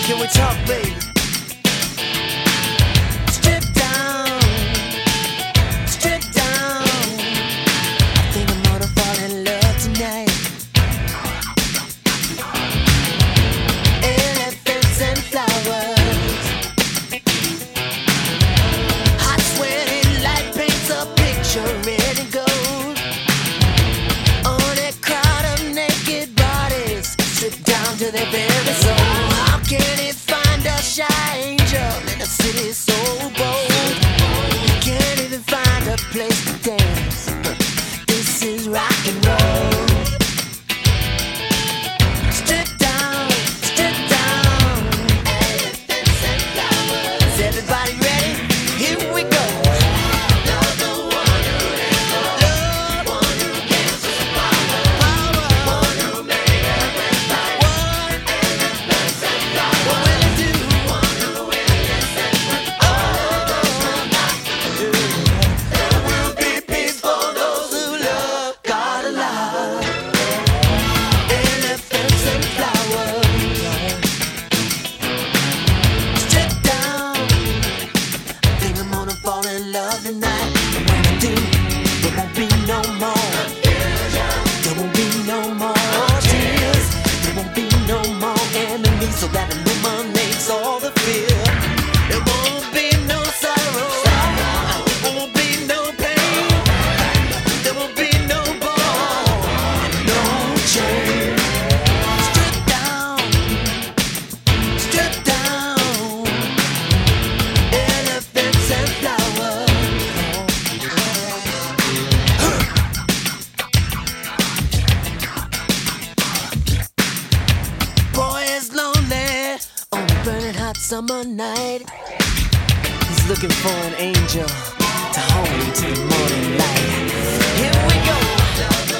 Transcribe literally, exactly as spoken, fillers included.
Can we talk, baby? Strip down, strip down. I think I'm gonna fall in love tonight. Elephants and flowers, hot sweaty light paints a picture red and gold. On a crowd of naked bodies, stripped down to their very soul. How can it find a shy angel in a city so bold? Can't even find a place to dance. This is rock and roll. Strip down, strip down. Elephants and flowers. Is everybody ready? Here we go. Love the one who has the love, one who gives us power, power, one who made everything. One elephants and flowers. What will it do? One who will listen. Oh, there will be peace for those who love God alive. Elephants and flowers. Strip down. I think I'm gonna fall in love tonight. And when I do, there won't be no more confusion. There won't be no more tears. There won't be no more enemies. So that illuminates all the fear. There won't be no sorrow. There won't be no pain. There won't be no ball, no chain. Strip down, strip down. Elephants and flowers. Boy is lonely on a burning hot summer night. He's looking for an angel to hold him to the morning light. Here we go.